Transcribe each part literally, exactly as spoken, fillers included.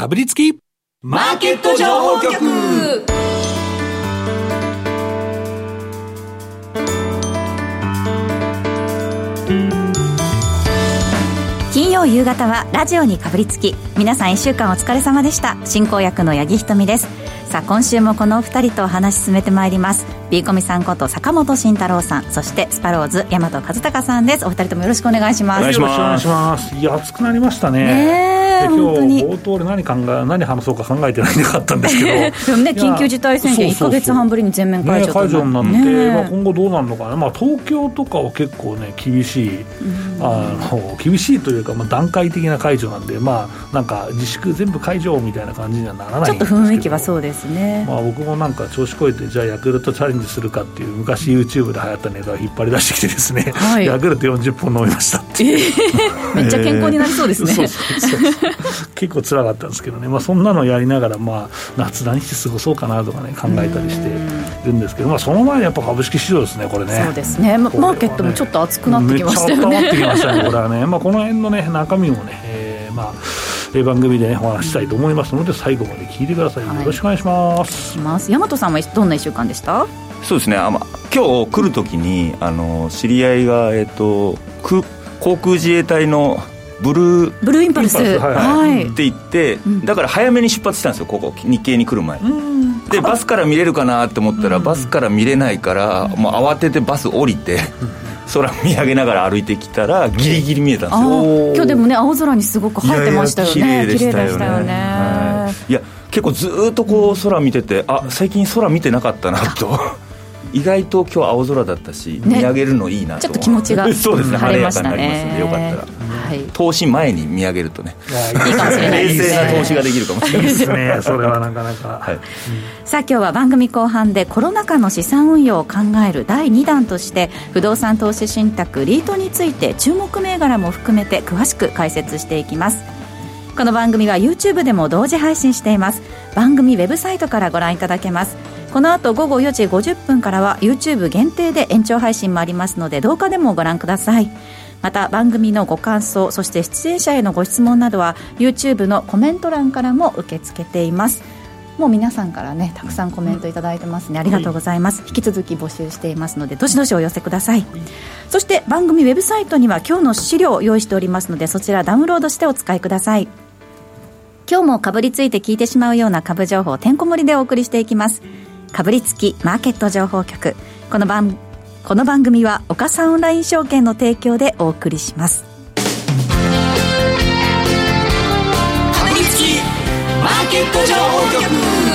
かぶりつきマーケット情報局。 金曜夕方はラジオにかぶりつき。皆さんいっしゅうかんお疲れ様でした。進行役の八木ひとみです。さあ今週もこのお二人と話し進めてまいります。 B コミさんこと坂本慎太郎さん、そしてスパローズ大和和孝さんです。お二人ともよろしくお願いします。 お願いします。いや暑くなりましたね。 ねえ、 今日本当に冒頭で何考え何話そうか考えてないなかったんですけどでもね、緊急事態宣言いっかげつはんぶりに全面解除となって、 ね、解除になって、 ね、 まあ、今後どうなるのかな、まあ、東京とかは結構ね厳しい、あの厳しいというか、まあ、段階的な解除なんで、まあ、なんか自粛全部解除みたいな感じにはならないんですけど、 ちょっと雰囲気はそうですね。 まあ、僕もなんか調子こいてじゃあヤクルトチャレンジするかっていう昔 YouTube で流行ったネタを引っ張り出してきてですね、はい、ヤクルトよんじゅっぽん飲みましたって、えー、めっちゃ健康になりそうですね。 そうそうそう結構辛かったんですけどね、まあ、そんなのやりながら、まあ、夏何して過ごそうかなとかね考えたりしてるんですけど、まあ、その前にやっぱ株式市場ですねこれね。 そうですね、ま、マーケットもちょっと熱くなってきましたよね。 めっちゃ温まってきましたねこれはね、まあ、この辺の、ね、中身もね、えーまあ番組で、ね、お話したいと思いますので最後まで聞いてください、はい、よろしくお願いします。 大和さんはどんないっしゅうかんでした？ そうですね、あ、ま、今日来るときにあの知り合いが、えー、と空航空自衛隊のブルーブルーインパルス、はいはい、 って言って、うん、だから早めに出発したんですよ、ここ日経に来る前、うん、でバスから見れるかなって思ったら、うん、バスから見れないから、うん、もう慌ててバス降りて、うん空見上げながら歩いてきたらギリギリ見えたんですよ。 今日でもね青空にすごく映えてましたよね。 綺麗でしたよね。 綺麗でしたよね、 はい、いや結構ずっとこう空見てて、あ最近空見てなかったなと意外と今日青空だったし、ね、見上げるのいいなと、 ちょっと気持ちがそうですね、 晴れましたね。 晴れやかになりますんでよかったら、はい、投資前に見上げるとねいいかもしれないですね。 冷静な投資ができるかもしれないですねそれはなかなか、はい、うん、 さあ今日は番組後半でコロナ禍の資産運用を考えるだいにだんとして不動産投資信託リートについて注目銘柄も含めて詳しく解説していきます。この番組は YouTube でも同時配信しています。番組ウェブサイトからご覧いただけます。この後午後よじごじゅっぷんからは YouTube 限定で延長配信もありますので動画でもご覧ください。また番組のご感想、そして出演者へのご質問などは YouTube のコメント欄からも受け付けています。もう皆さんからねたくさんコメントいただいてますね、ありがとうございます。引き続き募集していますのでどしどしお寄せください。そして番組ウェブサイトには今日の資料を用意しておりますのでそちらダウンロードしてお使いください。今日もかぶりついて聞いてしまうような株情報をてんこ盛りでお送りしていきます。かぶりつきマーケット情報局。この番この番組は岡三オンライン証券の提供でお送りします。 かぶりつきマーケット情報局。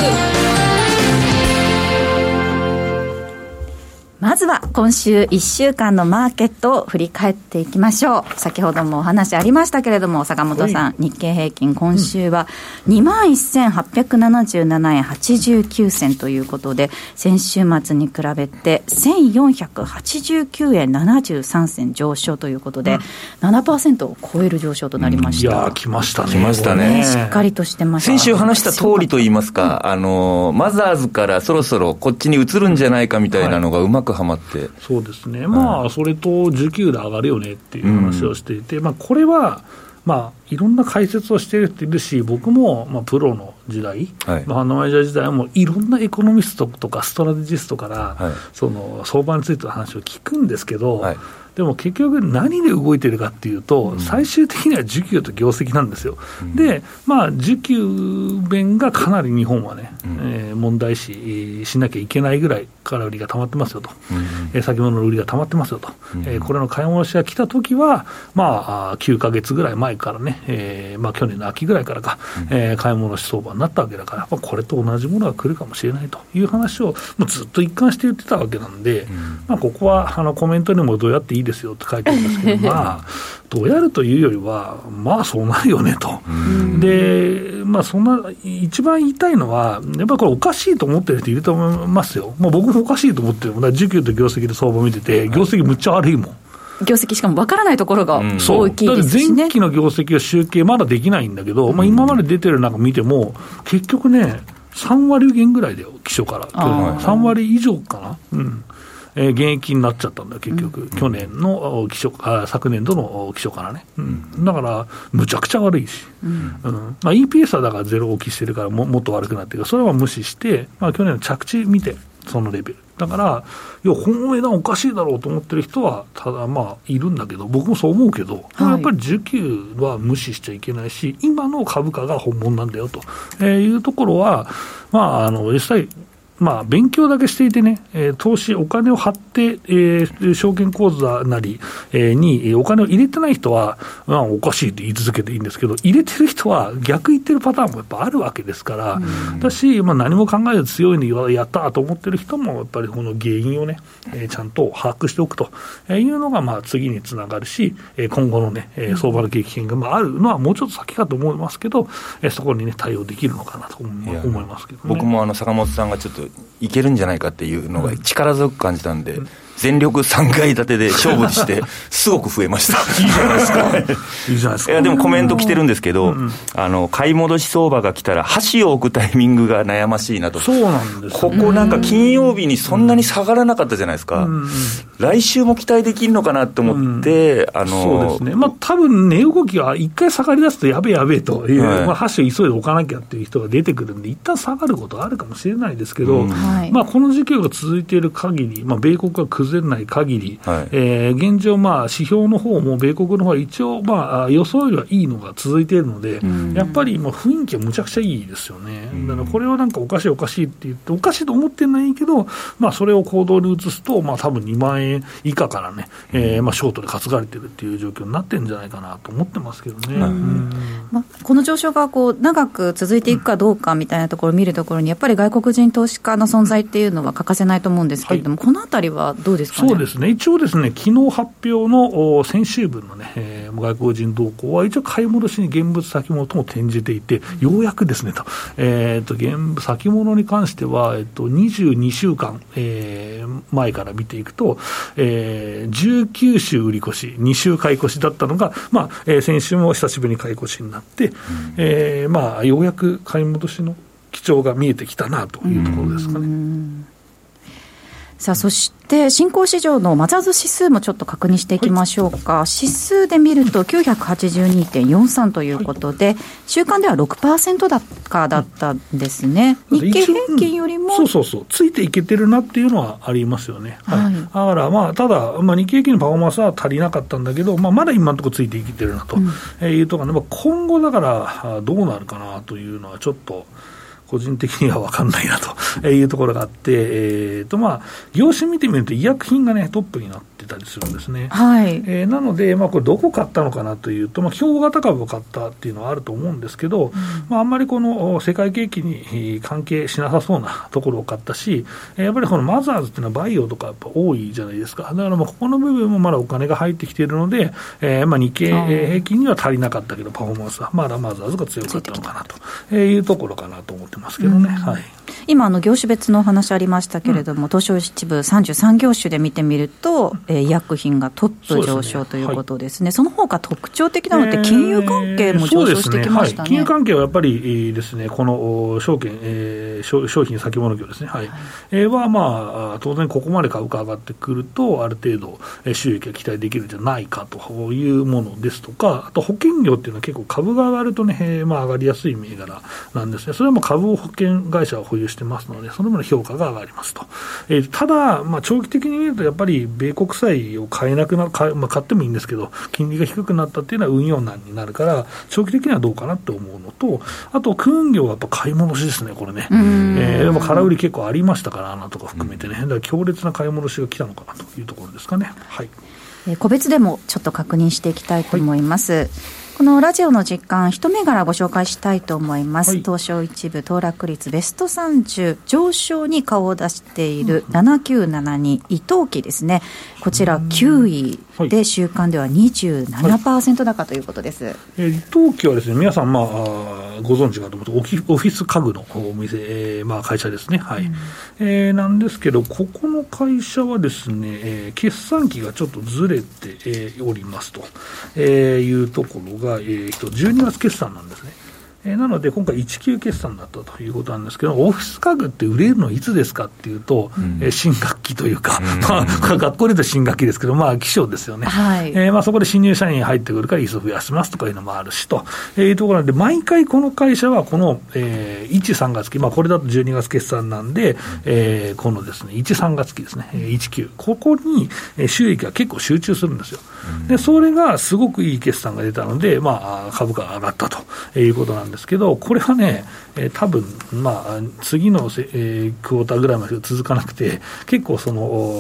まずは今週いっしゅうかんのマーケットを振り返っていきましょう。先ほどもお話ありましたけれども坂本さん、日経平均今週は にまんせんはっぴゃくななじゅうななえんはちじゅうきゅうせんということで先週末に比べてせんよんひゃくはちじゅうきゅうえんななじゅうさんせん上昇ということで、うん、ななパーセント を超える上昇となりました、 うん、いや来ましたね。 来ましたね。 しっかりとしてました。 先週話した通りといいますか、うん、あのマザーズからそろそろこっちに移るんじゃないかみたいなのがうまくはまって、はい、 そうですね、まあそれと需給で上がるよねっていう話をしていて、うん、まあ、これはまあいろんな解説をしている人いるし僕もまあプロの時代、はい、まあ、マネージャー時代はもういろんなエコノミストとかストラテジストから、はい、その相場についての話を聞くんですけど、はい、でも結局何で動いてるかっていうと、うん、最終的には需給と業績なんですよ、うん、で、まあ、需給面がかなり日本はね、うん、えー、問題視しなきゃいけないぐらいから売りが溜まってますよと、うん、えー、先物の売りが溜まってますよと、うん、えー、これの買い戻しが来たときは、まあ、きゅうかげつぐらい前からね、えーまあ、去年の秋ぐらいからか、うん、えー、買い戻し相場になったわけだから、まあ、これと同じものが来るかもしれないという話をもうずっと一貫して言ってたわけなんで、うん、まあ、ここはあのコメントにもどうやっていいですよって書いてありますけどまあどうやるというよりはまあそうなるよねと。で、まあ、そんな一番言いたいのはやっぱりこれおかしいと思ってる人いると思いますよ。まあ、僕もおかしいと思ってるもん。だから需給と業績で相場を見てて業績むっちゃ悪いもん。 業績しかも分からないところが大きいですしね、うん、だって前期の業績は集計まだできないんだけど、うん、まあ、今まで出てる中見ても結局ねさんわり減ぐらいだよ基初からさんわり以上かな、うん、 えー、減益になっちゃったんだ結局、うん、去年の期初あ昨年度の期初からね、うん、だからむちゃくちゃ悪いし、うんうんまあ、イーピーエス はだからゼロ起きしてるから も, もっと悪くなってるからそれは無視して、まあ、去年の着地見てそのレベルだからいや本値段おかしいだろうと思ってる人はただまあいるんだけど僕もそう思うけど、はい、やっぱり需給は無視しちゃいけないし今の株価が本物なんだよというところはまああの実際まあ、勉強だけしていてね、えー、投資、お金を張って、えー、証券口座なり、えー、にお金を入れてない人は、まあ、おかしいって言い続けていいんですけど、入れてる人は逆言ってるパターンもやっぱあるわけですから、だし、まあ、何も考えず強いにやったと思ってる人も、やっぱりこの原因をね、えー、ちゃんと把握しておくというのが、まあ、次につながるし、えー、今後のね、えー、相場の景気変が、まあ、あるのはもうちょっと先かと思いますけど、えー、そこにね、対応できるのかなと思いますけどね。 僕もあの坂本さんがちょっといけるんじゃないかっていうのが力強く感じたんで、うん、全力さんかい立てで勝負してすごく増えましたいいじゃないですかいいじゃないですか。 いやでもコメント来てるんですけど、うんうん、あの買い戻し相場が来たら箸を置くタイミングが悩ましいなと。 そうなんです、ね、 ここなんか金曜日にそんなに下がらなかったじゃないですか、うんうん、来週も期待できるのかなと思って、うん、あのそうですね、まあ多分値動きが一回下がり出すとやべえやべえという、はいまあ、箸を急いで置かなきゃっていう人が出てくるんで一旦下がることはあるかもしれないですけど、うんまあ、この時期が続いている限り、まあ、米国が崩れない限り、はいえー、現状、まあ、指標の方も米国の方は一応、まあ、予想よりはいいのが続いているので、うん、やっぱり今雰囲気はむちゃくちゃいいですよね、うん、だからこれはなんかおかしいおかしいって言っておかしいと思ってるのはいいけど、まあ、それを行動に移すと、まあ、多分にまんえん以下からね、えーまあ、ショートで担がれてるっていう状況になってるんじゃないかなと思ってますけどね、うんうんまあ、この上昇がこう長く続いていくかどうかみたいなところを見るところにやっぱり外国人投資家の存在っていうのは欠かせないと思うんですけれども、はい、このあたりはどうですかね。 そうですね、一応ですね、昨日発表の先週分のね、えー、外国人動向は一応買い戻しに現物先物とも転じていて、ようやくですねと、えー、と現先物に関しては、えっと、にじゅうにしゅうかん、えー、前から見ていくと、えー、じゅうきゅう週売り越しに週買い越しだったのが、まあえー、先週も久しぶりに買い越しになって、うんえーまあ、ようやく買い戻しの基調が見えてきたなというところですかね。うんさあそして新興市場のマザーズ指数もちょっと確認していきましょうか、はい、指数で見ると きゅうひゃくはちじゅうにてんよんさん ということで、はい、週間では ろくパーセント 高だったんですね、うん、日経平均よりも、 うん、そうそうそうついていけてるなっていうのはありますよね、はいはい、だからまあただ、まあ、日経平均のパフォーマンスは足りなかったんだけど、まあ、まだ今のところついていけてるなというところ、ね、うん、今後だからどうなるかなというのはちょっと個人的には分かんないなというところがあって、えーとまあ、業種見てみると医薬品が、ね、トップになってたりするんですね、はいえー、なので、まあ、これどこ買ったのかなというと、まあ、競合型株を買ったっていうのはあると思うんですけど、うんまあ、あんまりこの世界景気に関係しなさそうなところを買ったし、やっぱりこのマザーズっていうのはバイオとかやっぱ多いじゃないですか。だからまあここの部分もまだお金が入ってきているので、えー、まあ日経平均には足りなかったけどパフォーマンスはまだマザーズが強かったのかなというところかなと思ってますけどね、うんはい、 今あの業種別のお話ありましたけれども、うん、東証一部さんじゅうさん業種で見てみると、えー、医薬品がトップ上昇ということですね。その他特徴的なのって金融関係も上昇してきましたね。えー、そうですね、はい、金融関係はやっぱりですね、この証券、えー、商品先物業ですね、はいはいえー、はまあ当然ここまで株価上がってくるとある程度収益が期待できるんじゃないかというものですとか、あと保険業っていうのは結構株が上がるとね、えー、まあ上がりやすい銘柄なんですね。それはもう株を保険会社は保有してますので、その分の評価が上がりますと。えー、ただ、まあ、長期的に見るとやっぱり米国債を買えなくな買、まあ、買ってもいいんですけど、金利が低くなったっていうのは運用難になるから、長期的にはどうかなって思うのと、あと空運業はやっぱ買い戻しですね、これね。えー、でも空売り結構ありましたから、なんとか含めてね、だから強烈な買い戻しが来たのかなというところですかね。はい。えー、個別でもちょっと確認していきたいと思います。はい、このラジオの時間一銘柄ご紹介したいと思います、はい、東証一部騰落率ベストさんじゅう上昇に顔を出しているななきゅうななに伊藤記ですね。こちらきゅういで週間では にじゅうななパーセント 高ということです、はいえー、伊藤記はですね、皆さん、まあ、ご存知かと思うとオフィス家具のお店、えーまあ、会社ですね、はいうんえー、なんですけどここの会社はですね、えー、決算期がちょっとずれて、えー、おりますと、えー、いうところが、えー、じゅうにがつ決算なんですね。 えー、なので今回いちきゅう決算だったということなんですけど、オフィス家具って売れるのいつですかっていうと、うん、えー、新学期というか、うん、まあ、学校で言うと新学期ですけど、まあ気象ですよね、はい、えー、まあそこで新入社員入ってくるから椅子増やしますとかいうのもあるしと、えー、いうところなんで、毎回この会社はこの、えー、いち、さんがつ期、まあこれだとじゅうにがつ決算なんで、えー、このですねいち、さんがつ期ですね、いちきゅう、ここに収益が結構集中するんですよ。でそれがすごくいい決算が出たので、まあ、株価が上がったということなんですけど、これはね、えー、多分、まあ、次の、えー、クォーターぐらいまで続かなくて、結構その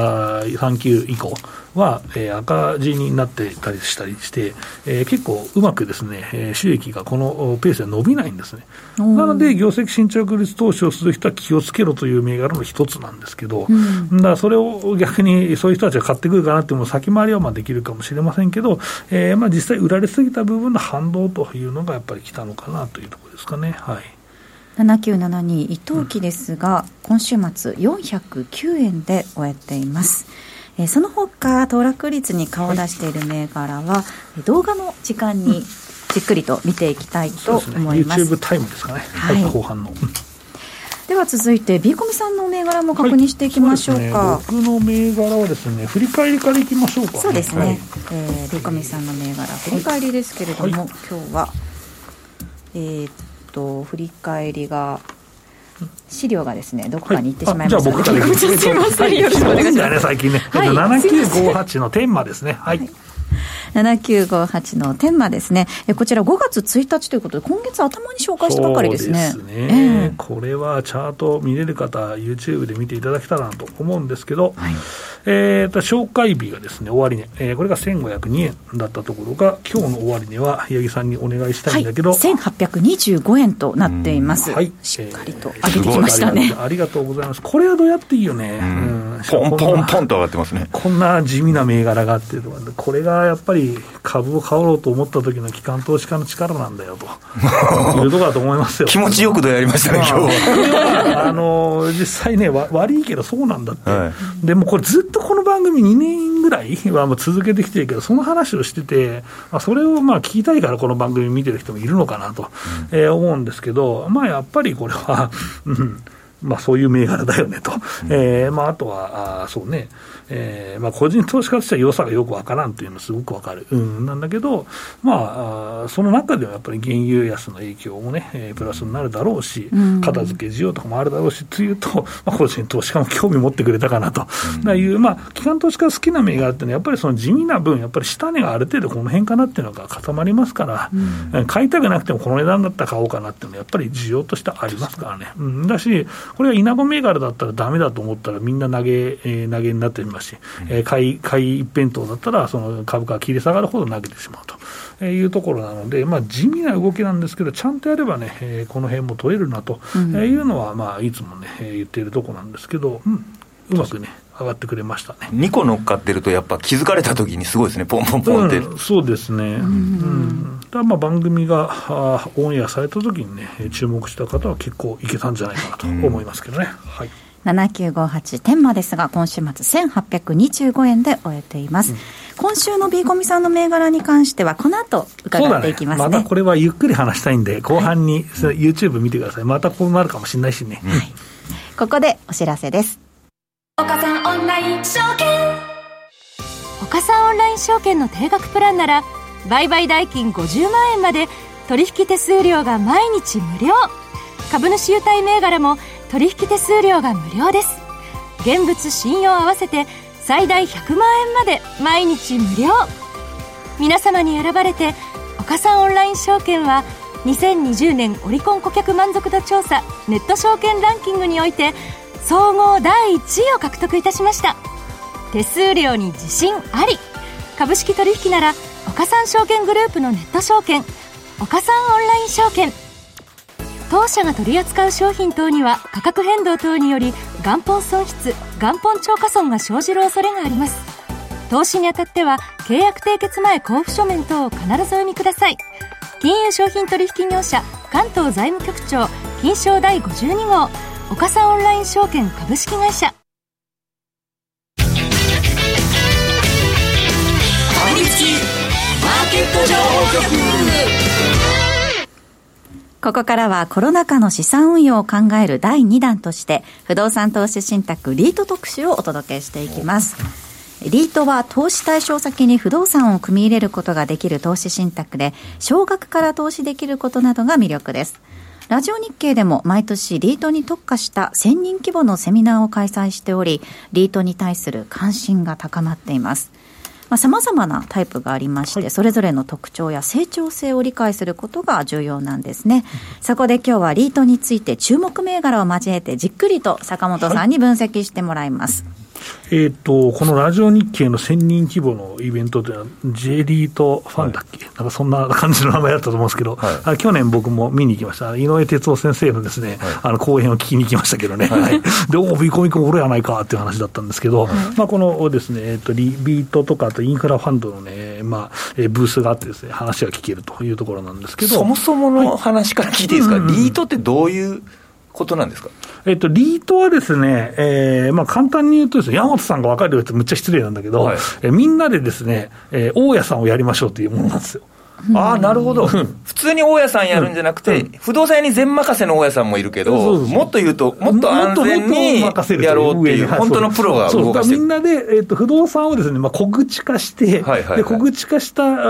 3, さん級以降は、えー、赤字になってたりしたりして、えー、結構うまくですね、えー、収益がこのペースで伸びないんですね。なので業績進捗率投資をする人は気をつけろという銘柄の一つなんですけど、うん、だからそれを逆にそういう人たちが買ってくるかなっていうのも先回りはまあできるかもしれませんけど、えー、まあ実際売られすぎた部分の反動というのがやっぱり来たのかなというところですかね。はい。 ななきゅうななに伊藤期ですが、うん、今週末よんひゃくきゅうえんで終えています。えー、その他騰落率に顔を出している銘柄は、はい、動画の時間にじっくりと見ていきたいと思います。 うん、そうですね、YouTube タイムですかね、はい、後半の。 では続いて B コミさんの銘柄も確認していきましょうか。 はい、そうですね、僕の銘柄はですね、振り返りからいきましょうか、ね。 そうですね、はい、えー、B コミさんの銘柄振り返りですけれども、はい、今日はえー、っと振り返りが資料がですねどこかに行ってしまいましたので、はい、じゃあ僕から行きます。すいません、よろしくお願いします。 最近ね、はい、ななきゅうごはちの天馬ですね。はい、はい、 ななきゅうごはちの天馬ですね。えこちらごがつついたちということで今月頭に紹介したばかりですね。 そうですね、えー、これはチャート見れる方 YouTube で見ていただけたらなと思うんですけど、はい、えー、と紹介日がですね終値、えー、これがせんごひゃくにえんだったところが今日の終値は八木さんにお願いしたいんだけど、はい、 せんはっぴゃくにじゅうごえんとなっています。はい、しっかりと上げてきましたね。 えー、ありがとうございます。これはどうやっていいよね。うん、 ポンポンポンと上がってますね。 こんな地味な銘柄があってこれがやっぱり株を買おうと思った時の機関投資家の力なんだよというところだと思いますよ。 気持ちよくどやりましたね、まあ、今日はあの実際ねわ悪いけどそうなんだって、はい、でもこれずっとこの番組にねんぐらいはもう続けてきてるけどその話をしてて、まあ、それをまあ聞きたいからこの番組見てる人もいるのかなと、うん、えー、思うんですけど、まあやっぱりこれは、うんまあ、そういう銘柄だよねと、うん、えーまあ、あとはあそうね、えーまあ、個人投資家としては良さがよくわからんというのはすごくわかる、うん、なんだけど、まあ、あその中ではやっぱり原油安の影響もね、えー、プラスになるだろうし、うん、片付け需要とかもあるだろうしというと、まあ、個人投資家も興味持ってくれたかなと、うん、いう、まあ、機関投資家が好きな銘柄っていうのはやっぱりその地味な分やっぱり下値がある程度この辺かなっていうのが固まりますから、うん、買いたくなくてもこの値段だったら買おうかなっていうのはやっぱり需要としてありますからね、うん、だしこれは稲子銘柄だったらダメだと思ったらみんな投げ、えー、投げになっていますし、えー、買い、買い一辺倒だったらその株価が切り下がるほど投げてしまうというところなので、まあ、地味な動きなんですけどちゃんとやればね、えー、この辺も取れるなというのは、まあ、いつもね、えー、言っているところなんですけど、うん、うまくね上がってくれましたね。 にこ乗っかってるとやっぱ気づかれた時にすごいですね、ポンポンポンって、 うん、そうですね、うんうん、だまあ番組があオンエアされた時にね注目した方は結構いけたんじゃないかなと思いますけどね、うん、はい、 ななきゅうごはち天馬ですが今週末せんはっぴゃくにじゅうごえんで終えています、うん、今週の B コミさんの銘柄に関してはこの後伺っていきます ね, ねまたこれはゆっくり話したいんで後半に、はい、YouTube 見てください。またこうなるかもしれないしね、うん、はい、 ここでお知らせです。 岡さんオンライン証券、 岡さんオンライン証券の定額プランなら売買代金ごじゅうまんえんまで取引手数料が毎日無料。株主優待銘柄も取引手数料が無料です。現物信用合わせて最大ひゃくまんえんまで毎日無料。皆様に選ばれて岡さんオンライン証券はにせんにじゅうねんオリコン顧客満足度調査ネット証券ランキングにおいて総合だいいちいを獲得いたしました。手数料に自信あり。株式取引なら岡三証券グループのネット証券岡三オンライン証券。当社が取り扱う商品等には価格変動等により元本損失元本超過損が生じる恐れがあります。投資にあたっては契約締結前交付書面等を必ずお読みください。金融商品取引業者関東財務局長金商第ごじゅうに号岡三オンライン証券株式会社。 マーケット情報局。 ここからはコロナ禍の資産運用を考えるだいにだんとして不動産投資信託リート特集をお届けしていきます。リートは投資対象先に不動産を組み入れることができる投資信託で、少額から投資できることなどが魅力です。ラジオ日経でも毎年リートに特化したせんにん規模のセミナーを開催しており、リートに対する関心が高まっています。さまざ、まなタイプがありまして、はい、それぞれの特徴や成長性を理解することが重要なんですね。そこで今日はリートについて注目銘柄を交えてじっくりと坂本さんに分析してもらいます。はい、 えー、とこのラジオ日経のせんにん規模のイベントというのは J リートファンだっけ、はい、なんかそんな感じの名前だったと思うんですけど、はい、去年僕も見に行きました。井上哲夫先生のですね、はい、あの講演を聞きに行きましたけどね、はい、でおビコミコ俺やないかっていう話だったんですけど、はい、まあ、このですね、えー、とリビートとかあとインフラファンドのね、まあ、えー、ブースがあってですね、話が聞けるというところなんですけど、 そもそもの話から聞いていいですか、はい、リートってどういうことなんですか。 えっと、リートはですね、えーまあ、簡単に言うとですね、山本さんが分かるよってむっちゃ失礼なんだけど、はい、えみんなでですね、えー、大家さんをやりましょうというものなんですよ。 ああ、なるほど。普通に大家さんやるんじゃなくて、うん、不動産屋に全任せの大家さんもいるけど、そうそうそう、もっと言うと、もっと安全にやろうっていう、本当のプロが動かしてる。 みんなで、えー、と不動産をですね、まあ、小口化して、はいはいはい、で小口化した、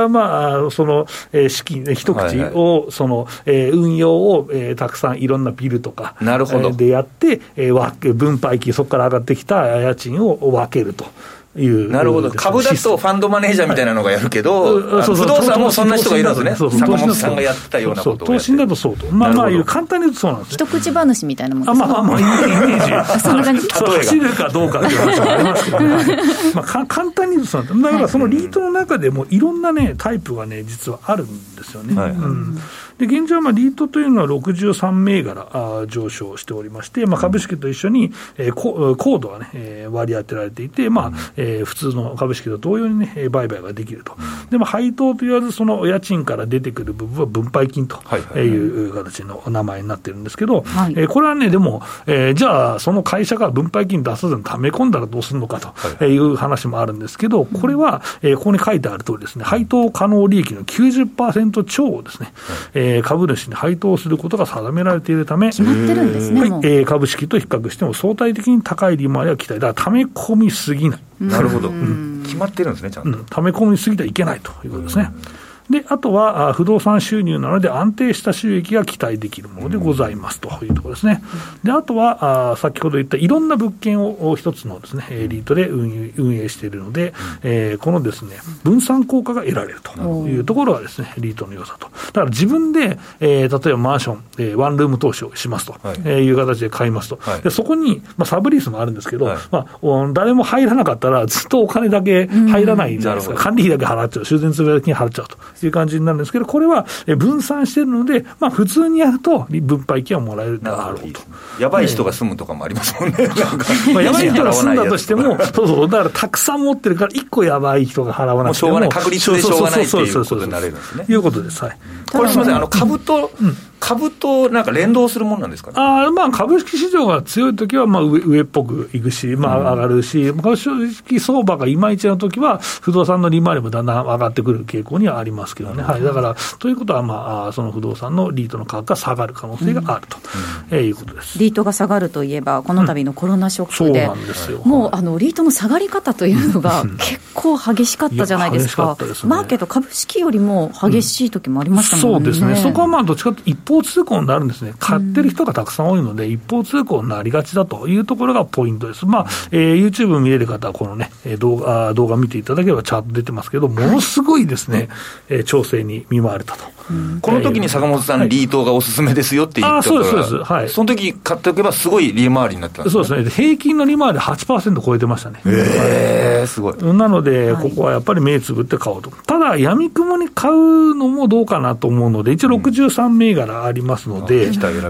まあ、その、えー、資金、一口を、はいはい、その、えー、運用を、えー、たくさんいろんなビルとか、 なるほど、 えー、でやって、えー、分配金、そこから上がってきた家賃を分けると。 なるほど。株だとファンドマネージャーみたいなのがやるけど、はい、そうそう、不動産もそんな人がいるんですね。そうそう、坂本さんがやったようなことをやって。 投資だとそうと。まあまあ、簡単に言うとそうなんですね。 一口話みたいなもんですか。 あ、まあまあまあ、イメージ。 そんな感じ。 走るかどうかっていう話がありますけどね。まあ、か簡単に言うとそうなんです。だからそのリートの中でもいろんなね、タイプがね、実はあるんですよね。はい、うん、で現状はまあリートというのはろくじゅうさんめいがらあ上昇しておりまして、まあ、株式と一緒に、えー、コ, コードが、ねえー、割り当てられていて、まあえー、普通の株式と同様に、ね、売買ができると。でも配当と言わずその家賃から出てくる部分は分配金という形の名前になってるんですけど、はい、えー、これはねでも、えー、じゃあその会社が分配金出さずに溜め込んだらどうするのかという話もあるんですけど、これは、えー、ここに書いてある通りですね、配当可能利益の きゅうじゅっパーセント 超をですね、はい、えー、株主に配当することが定められているため、 決まってるんですね、 はい、えー、株式と比較しても相対的に高い利回りは期待だから、溜め込みすぎない。 なるほど、うん、決まってるんですね、ちゃんと、うん、 溜め込みすぎてはいけないということですね。であとは不動産収入なので安定した収益が期待できるものでございますというところですね。であとはあ先ほど言ったいろんな物件を一つのですねリートで運営、運営しているので、えー、このですね分散効果が得られるというところがですねリートの良さと。だから自分で、えー、例えばマンション、えー、ワンルーム投資をしますと、はい、えー、いう形で買いますと、はい、でそこに、まあ、サブリースもあるんですけど、はい、まあ、誰も入らなかったらずっとお金だけ入らないじゃないですか。管理費だけ払っちゃう、修繕積立金払っちゃうという感じになるんですけど、これは分散しているので、まあ、普通にやると分配金はもらえるであろうと。 やばい人が住むとかもありますもんね。 まあ、やばい人が住んだとしても、そうそう、だからたくさん持ってるからいっこやばい人が払わなくても、 もうしょうがない、確率でしょうがないっていうことになれるんですね。 いうことです。はい。 これすみません、あの株と、うん、株となんか連動するものなんですかね。 あ、まあ、株式市場が強いときはまあ 上, 上っぽくいくし、まあ、上がるし、うん、株式相場がいまいちのときは不動産の利回りもだんだん上がってくる傾向にはありますけどね、うん、はい、だからということは、まあ、その不動産のリートの価格が下がる可能性があると、うん、えー、いうことです。 リートが下がるといえばこの度のコロナショックで、うん、そうなんですよ。もうあのリートの下がり方というのが結構激しかったじゃないですか。ですね、マーケット株式よりも激しい時もありましたもんね。うん、そうですね。そこはまあどっちかというと一方通行になるんですね。買ってる人がたくさん多いので、うん、一方通行になりがちだというところがポイントです。まあ、えー、YouTube 見れる方はこのね動画、動画見ていただければチャート出てますけど、ものすごいですね、えー、調整に見舞われたと。 うん、この時に坂本さん、はい、リートがおすすめですよって言ったから、あ、そうです、そうです、はい、その時買っておけばすごい利回りになってますね。 そうですね。平均の利回り はちパーセント 超えてましたね。 へー、すごい。 なので、ここはやっぱり目つぶって買おうと。ただ、やみくもに買うのもどうかなと思うので、一応ろくじゅうさんめいがらありますので、うん、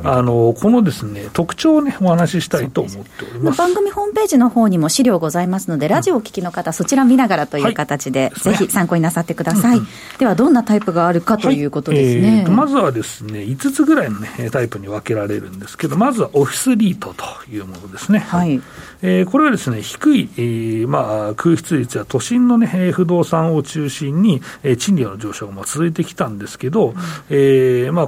あのこのですね特徴をねお話ししたいと思っております。 番組ホームページの方にも資料ございますので、ラジオをお聞きの方、そちら見ながらという形で、はい、ぜひ参考になさってください。うん、ではどんなタイプがあるかということですね。はい、えーまずはですねいつつぐらいの、ね、タイプに分けられるんですけど、まずはオフィスリートというものですね。はい、えー、これはですね低い、えーまあ、空室率や都心の、ね、不動産を中心に、えー、賃料の上昇が続いてきたんですけど、うん、えーまあ、このオフィ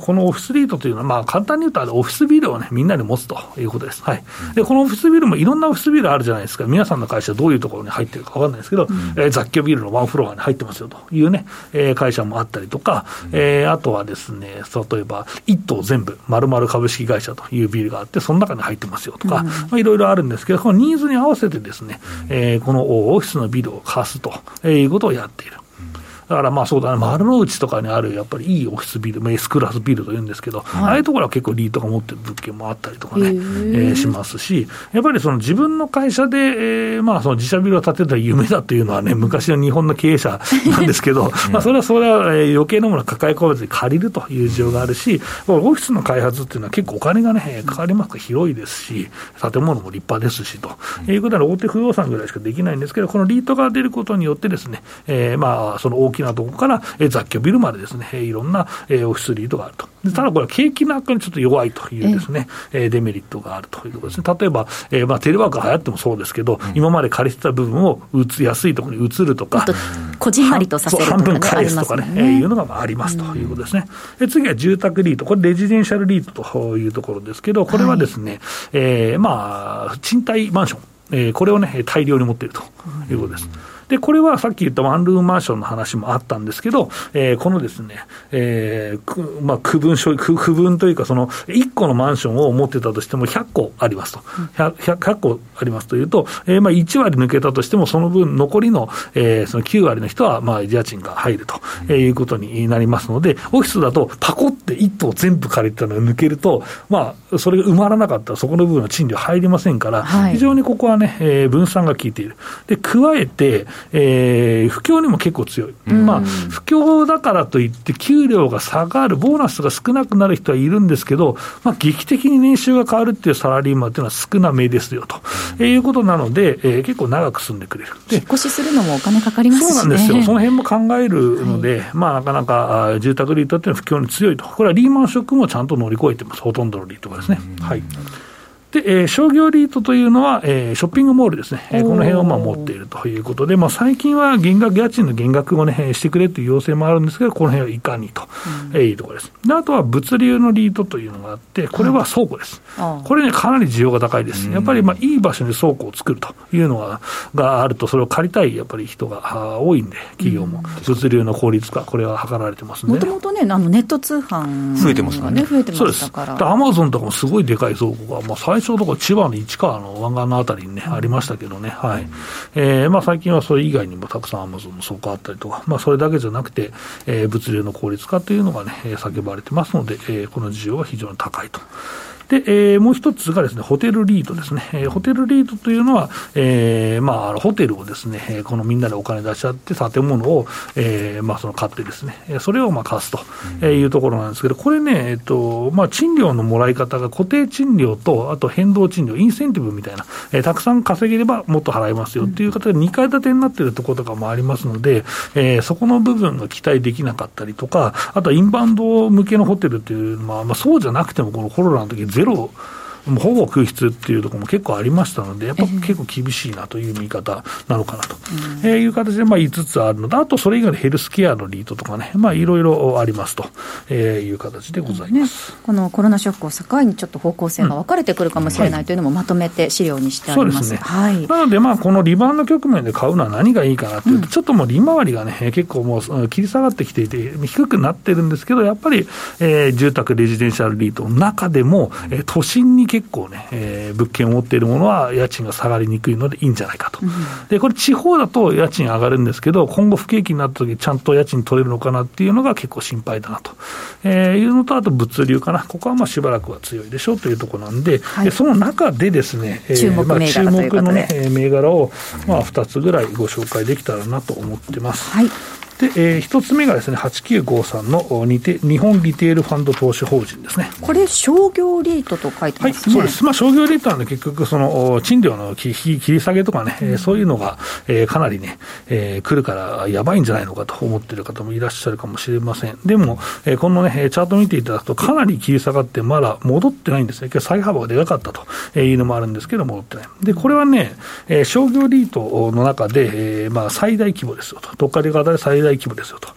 スリートというのは、まあ、簡単に言うとオフィスビルを、ね、みんなで持つということです、はい、でこのオフィスビルもいろんなオフィスビルあるじゃないですか。皆さんの会社どういうところに入ってるか分かんないですけど、うんえー、雑居ビルのワンフロアに入ってますよという、ねえー、会社もあったりとか、うんえー、あとはですね、例えば一棟全部丸々株式会社というビルがあってその中に入ってますよとか、うんまあ、いろいろあるんですけど、このニーズに合わせてですね、えー、このオフィスのビルを貸すということをやっている。だからまあそうだね、丸の内とかにあるやっぱりいいオフィスビル、S クラスビルというんですけど、はい、ああいうところは結構リートが持ってる物件もあったりとかね、えー、しますし、やっぱりその自分の会社で、えー、まあその自社ビルを建てたら夢だというのはね、昔の日本の経営者なんですけど、まあそれはそれは余計なものを抱え込まずに借りるという事情があるし、オフィスの開発っていうのは結構お金がね、かかりますから広いですし、建物も立派ですしと、うん、いうことで大手不動産ぐらいしかできないんですけど、このリートが出ることによってですね、えー、まあその大きなところから雑居ビルまでですね、いろんなオフィスリートがあると。でただこれは景気の悪化にちょっと弱いというですね、えデメリットがあるということですね。例えば、えーまあ、テレワークが流行ってもそうですけど、うん、今まで借りてた部分を移しやすいところに移るとか、 こじんまりとさせるとか、ね、 半分返すとかね、えー、いうのがありますということですね。うん、で次は住宅リート、これレジデンシャルリートというところですけど、これはですね、はいえー、まあ賃貸マンション、えー、これをね大量に持っているということです。うんでこれはさっき言ったワンルームマンションの話もあったんですけど、えー、このですね、えーくまあ、区分所区、区分というかそのいっこのマンションを持ってたとしてもひゃっこありますと 100, ひゃっこありますというと、えー、まあいちわり抜けたとしてもその分残りの、えー、そのきゅうわりの人はまあ家賃が入ると、えー、いうことになりますので、オフィスだとパコっていっ棟全部借りてたのが抜けると、まあ、それが埋まらなかったらそこの部分は賃料入りませんから、はい、非常にここはね、えー、分散が効いている。で加えてえー、不況にも結構強い、うんまあ、不況だからといって給料が下がる、ボーナスが少なくなる人はいるんですけど、まあ、劇的に年収が変わるっていうサラリーマンっていうのは少なめですよと、うん、いうことなので、えー、結構長く住んでくれる。で引っ越しするのもお金かかりますしね。 そうなんですよ。その辺も考えるので、はいまあ、なかなか住宅リートっていうのは不況に強いと。これはリーマンショックもちゃんと乗り越えてます、ほとんどのリートがですね、うんはいでえー、商業リートというのは、えー、ショッピングモールですね、えー、この辺をまあ持っているということで、まあ、最近は減額家賃の減額を、ね、してくれという要請もあるんですけど、この辺はいかにと、うんえー、いうところです。であとは物流のリートというのがあって、これは倉庫です、はい、これねかなり需要が高いです。やっぱりまあいい場所に倉庫を作るというのが、があると、それを借りたいやっぱり人が多いんで、企業も物流の効率化、これは図られてますね。 もともとね、あのネット通販増えてますからね。 増えてましたから。 アマゾンとかもすごいでかい倉庫が、まあ、最初のところ千葉の市川の湾岸のあたりにね、うん、ありましたけどね、はいえーまあ、最近はそれ以外にもたくさんアマゾンの倉庫あったりとか、まあ、それだけじゃなくて、えー、物流の効率化というのがね、叫ばれてますので、えー、この需要は非常に高いと。で、えー、もう一つがですね、ホテルリートですね。えー、ホテルリートというのは、えー、まあ、ホテルをですね、えー、このみんなでお金出し合って建物を、えー、まあ、その買ってですね、それをまあ貸すというところなんですけど、これね、えっと、まあ、賃料のもらい方が固定賃料と、あと変動賃料、インセンティブみたいな、えー、たくさん稼げればもっと払いますよっていう形でにかい建てになっているところとかもありますので、えー、そこの部分が期待できなかったりとか、あとはインバウンド向けのホテルっていうのは、まあ、そうじゃなくてもこのコロナの時ゼロもうほぼ空室っていうところも結構ありましたので、やっぱ結構厳しいなという見方なのかなと、えーえー、いう形でまあいつつあるので、あとそれ以外のヘルスケアのリートとかね、まあいろいろありますという形でございます、 ね、このコロナショックを境にちょっと方向性が分かれてくるかもしれないというのもまとめて資料にしてあります。 そうですね、 はい、 なのでまあこのリバウンド局面で買うのは何がいいかなというと、うん、ちょっともう利回りがね結構もう切り下がってきていて低くなってるんですけど、やっぱり、えー、住宅レジデンシャルリートの中でも、えー、都心に結構ね、えー物件を持っているものは家賃が下がりにくいのでいいんじゃないかと、うん、でこれ地方だと家賃上がるんですけど、今後不景気になった時ちゃんと家賃取れるのかなっていうのが結構心配だなと、えー、いうのと、あと物流かな、ここはまあしばらくは強いでしょうというところなんで、はい、その中でですね、えー、注目銘柄ということで、まあ、注目の、ね、銘柄をまあふたつぐらいご紹介できたらなと思ってます。はい。で、えー、一つ目がですね、はちきゅうごさんのにて日本リテールファンド投資法人ですね。 これ商業リートと書いてますね。 はい、そうです。まあ商業リートなんで結局その賃料の切り下げとかね、うん、そういうのが、えー、かなりね、えー、来るからやばいんじゃないのかと思っている方もいらっしゃるかもしれません。でも、えー、このねチャート見ていただくとかなり切り下がってまだ戻ってないんですね。再幅がでかかったというのもあるんですけど戻ってない。でこれはね、えー、商業リートの中で、えー、まあ最大規模ですよと。特化で型で最大規模ですよと。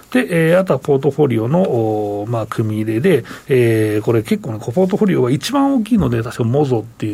で、えー、あとはポートフォリオの、まあ、組み入れで、えー、これ結構ね、ポートフォリオは一番大きいので、確かモゾっていう、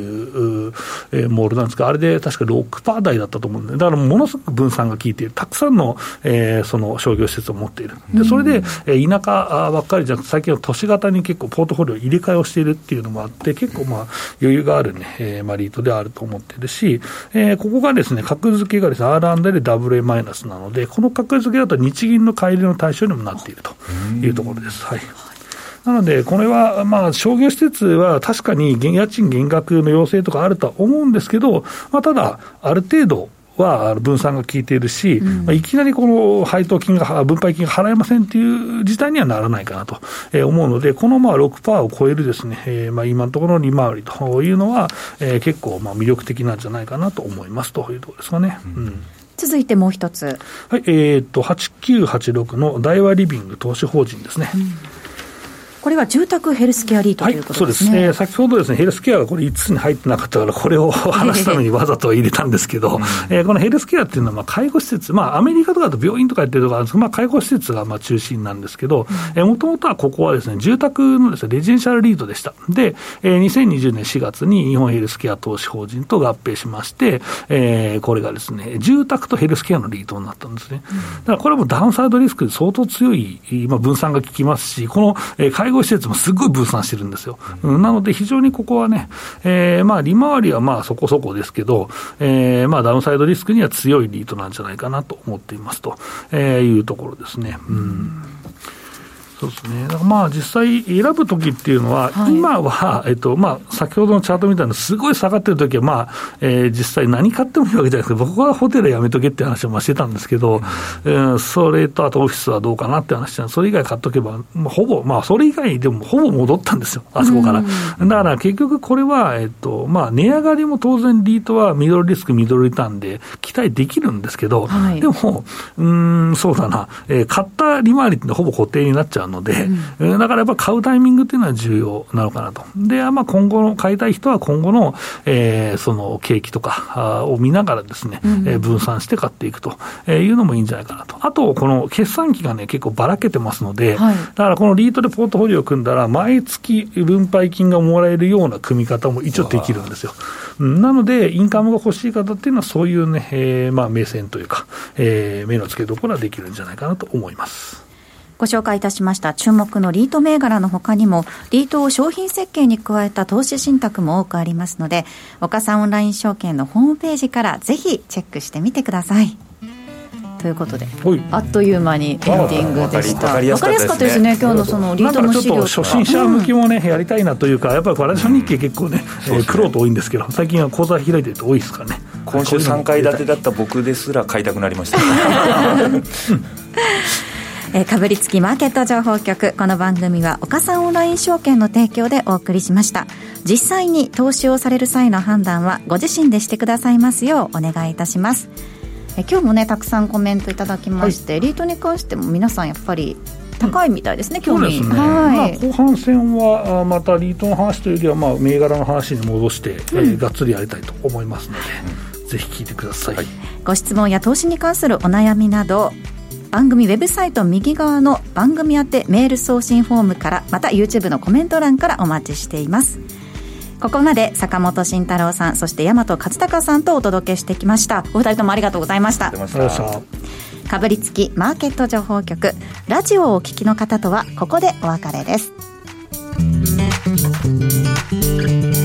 えー、モールなんですが、あれで確か ろくパーセント 台だったと思うんで、だからものすごく分散が効いている、たくさんの、えー、その商業施設を持っている。で、それで、えー、田舎ばっかりじゃなくて、最近は都市型に結構ポートフォリオ入れ替えをしているっていうのもあって、結構まあ余裕があるね、えー、まあリートであると思っているし、えー、ここがですね、格付けがですね、アールアンドエー で ダブリューエー マイナスなので、この格付けだと日銀の買い入れの対象にもなっているというところです。はい。なので、これは、まあ、商業施設は確かに家賃減額の要請とかあるとは思うんですけど、まあ、ただ、ある程度は分散が効いているし、うんまあ、いきなりこの配当金が、分配金が払えませんっていう事態にはならないかなと思うので、このまあ ろくパーセント を超えるですね、えー、まあ今のところの利回りというのは、えー、結構まあ魅力的なんじゃないかなと思いますというところですかね。うんうん続いてもう一つ。 はい、えー、っと、はちきゅうはちろくの大和リビング投資法人ですね。うんこれは住宅ヘルスケアリートということですね。 はい、そうです。えー、先ほどですね、ヘルスケアがこれいつつに入ってなかったから、これを話すためにわざと入れたんですけど、えー、このヘルスケアっていうのは、まあ、介護施設、まあ、アメリカとかだと病院とかやってるとかあるんですけど、まあ、介護施設がまあ中心なんですけど、もともとはここはですね、住宅のですね、レジデンシャルリートでした。で、えー、にせんにじゅうねんしがつに日本ヘルスケア投資法人と合併しまして、えー、これがですね、住宅とヘルスケアのリートになったんですね。だからこれもダウンサイドリスクで相当強い、まあ、分散が効きますし、この、えー、介護施設もすごい分散してるんですよ。うん、なので非常にここはね、えー、まあ利回りはまあそこそこですけど、えー、まあダウンサイドリスクには強いリートなんじゃないかなと思っていますと、えー、いうところですね。うんそうですね。だからまあ実際選ぶときっていうのは、はい、今は、えっと、まあ先ほどのチャートみたいなすごい下がってるときは、まあ、えー、実際何買ってもいいわけじゃないですけど、僕はホテルやめとけって話をまあしてたんですけど、うんえー、それとあとオフィスはどうかなって話なんで、それ以外買っとけば、まあ、ほぼ、まあそれ以外でもほぼ戻ったんですよ、あそこから。だから結局これは、えっと、まあ値上がりも当然リートはミドルリスク、ミドルリターンで期待できるんですけど、はい、でも、うーん、そうだな、えー、買った利回りってほぼ固定になっちゃうので、うんだからやっぱ買うタイミングっていうのは重要なのかなと。で、まあ今後の、買いたい人は今後の、えー、その景気とかを見ながらですね、うんえー、分散して買っていくというのもいいんじゃないかなと。あと、この決算期がね、結構ばらけてますので、はい、だからこのリートでポートフォリオを組んだら、毎月分配金がもらえるような組み方も一応できるんですよ。なので、インカムが欲しい方っていうのは、そういうね、えー、まあ目線というか、えー、目の付けどころはできるんじゃないかなと思います。 ご紹介いたしました注目のリート銘柄の他にもリートを商品設計に加えた投資信託も多くありますので岡さんオンライン証券のホームページからぜひチェックしてみてくださいということであっという間にエンディングでした。分かりやすかったですね今日のそのリートの資料とかちょっと初心者向きもね、うん、やりたいなというかやっぱり私の日経結構ね苦労と多いんですけど最近は講座開いてると多いですからね。 今週さんかい建てだった僕ですら買いたくなりましたえー、かぶりつきマーケット情報局この番組は岡さんオンライン証券の提供でお送りしました。実際に投資をされる際の判断はご自身でしてくださいますようお願いいたします。えー、今日もねたくさんコメントいただきまして、はい、リートに関しても皆さんやっぱり高いみたいですね、うん、興味。 そうですね、はいまあ、後半戦はまたリートの話というよりは、まあ、銘柄の話に戻して、うんえー、がっつりやりたいと思いますので、うん、ぜひ聞いてください。はい、 ご質問や投資に関するお悩みなど番組ウェブサイト右側の番組宛てメール送信フォームからまた YouTube のコメント欄からお待ちしています。ここまで坂本慎太郎さんそして大和勝孝さんとお届けしてきました。お二人ともありがとうございました。かぶりつきマーケット情報局ラジオをお聞きの方とはここでお別れです。